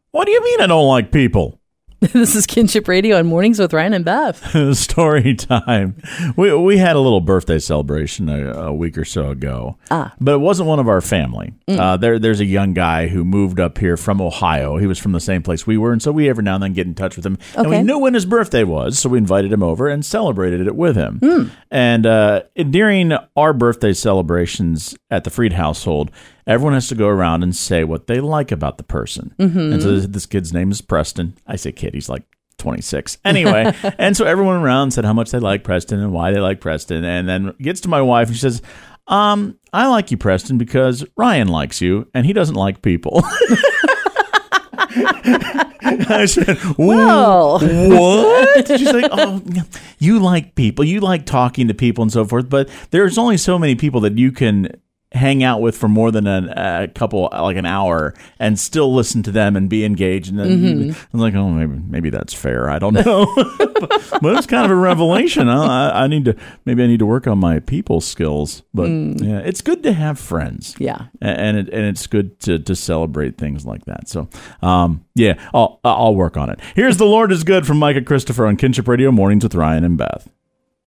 What do you mean I don't like people? This is Kinship Radio on Mornings with Ryan and Beth. Story time. We had a little birthday celebration a week or so ago, but it wasn't one of our family. There's a young guy who moved up here from Ohio. He was from the same place we were, and so we every now and then get in touch with him. Okay. And we knew when his birthday was, so we invited him over and celebrated it with him. And during our birthday celebrations at the Freed household, everyone has to go around and say what they like about the person. And so this kid's name is Preston. I say kid, he's like 26. Anyway, and so everyone around said how much they like Preston and why they like Preston. And then gets to my wife and she says, I like you, Preston, because Ryan likes you and he doesn't like people. I said, Well, what? She's like, oh, you like people. You like talking to people and so forth. But there's only so many people that you can hang out with for more than a couple, like an hour, and still listen to them and be engaged. And then I'm like, oh, maybe that's fair. I don't know, but it's kind of a revelation. I need to work on my people skills. But yeah, it's good to have friends. Yeah, and it's good to celebrate things like that. So yeah, I'll work on it. Here's "The Lord Is Good" from Micah Christopher on Kinship Radio Mornings with Ryan and Beth.